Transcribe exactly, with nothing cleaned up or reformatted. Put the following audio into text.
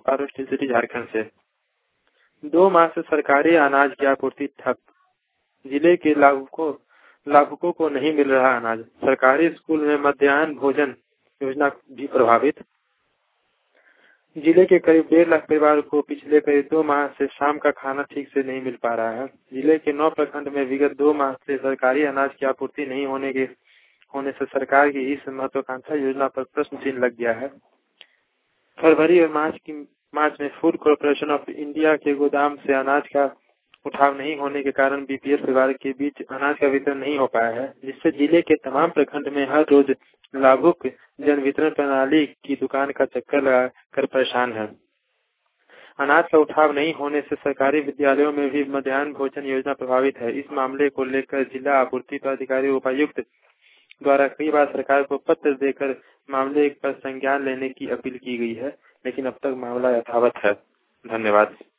Bokaro steel city Jharkhand से। दो माह से सरकारी अनाज की आपूर्ति ठप। जिले के लाभुकों लाभुकों को नहीं मिल रहा अनाज। सरकारी स्कूल में मध्याह्न भोजन योजना भी प्रभावित। जिले के करीब डेढ़ लाख परिवार को पिछले करीब दो माह से शाम का खाना ठीक से नहीं मिल पा रहा है। जिले के नौ प्रखंड में विगत दो माह से सरकारी अनाज की आपूर्ति नहीं होने के होने से सरकार की इस महत्वाकांक्षा योजना पर प्रश्न चिन्ह लग गया है। फरवरी और मार्च की मार्च में फूड कॉर्पोरेशन ऑफ इंडिया के गोदाम से अनाज का उठाव नहीं होने के कारण बीपीएल परिवार के बीच अनाज का वितरण नहीं हो पाया है, जिससे जिले के तमाम प्रखंड में हर रोज लाभुक जन वितरण प्रणाली की दुकान का चक्कर लगाकर परेशान है। अनाज का उठाव नहीं होने से सरकारी विद्यालयों में भी मध्याह्न भोजन योजना प्रभावित है। इस मामले को लेकर जिला आपूर्ति पदाधिकारी उपायुक्त द्वारा कई बार सरकार को पत्र देकर मामले पर संज्ञान लेने की अपील की गई है, लेकिन अब तक मामला यथावत है। धन्यवाद।